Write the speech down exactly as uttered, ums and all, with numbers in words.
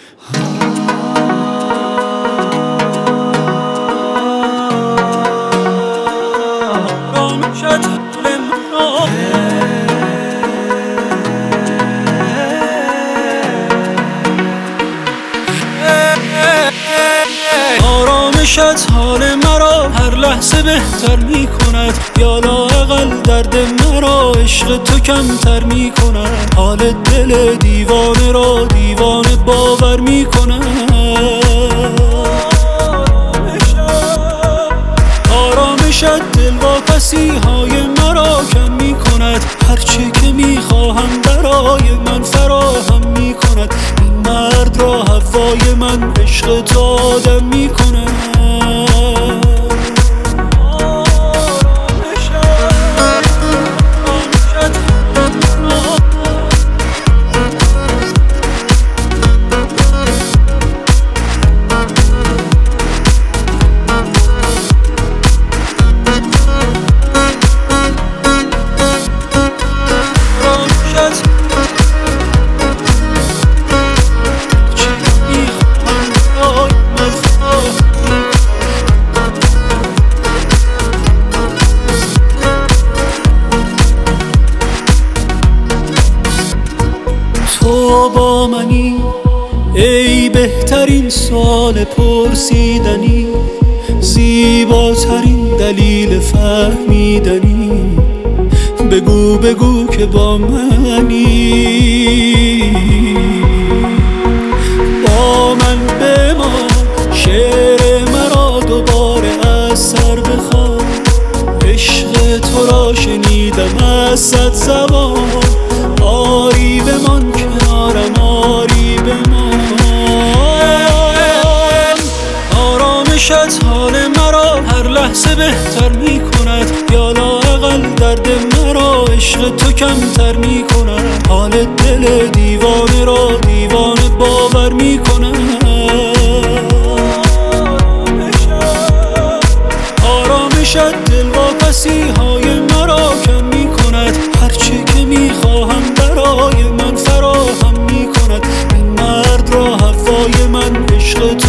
آرامشت حال مرا هر لحظه بهتر می کند، یا لااقل درد مرا عشق تو کمتر می کند. حال دل دیوانه را دیوانه باور می کند. آرامشت دلواپسی های مرا کم می کند، هرچی که می خواهم برای من فراهم می کند. این مرد را هوای من عشق تو آدم می کند. تو با منی ای بهترین سوال پرسیدنی، زیباترین دلیل فهمیدنی. بگو بگو که با منی، با من بمان شعر مرا دوباره از سر بخوان. عشق تو را شنیدم از صد زبان، آری بمان کنارم، آری بمان. آرامشت حال مرا هر لحظه بهتر می کند، یا لااقل درد مرا عشق تو کمتر می کند. حال دل دیوانه را دیوانه باور می کند. آرامشت دلواپسی های مرا کم می کند، هرچی که می خواهم برای من فراهم می کند. این مرد را هوای من عشق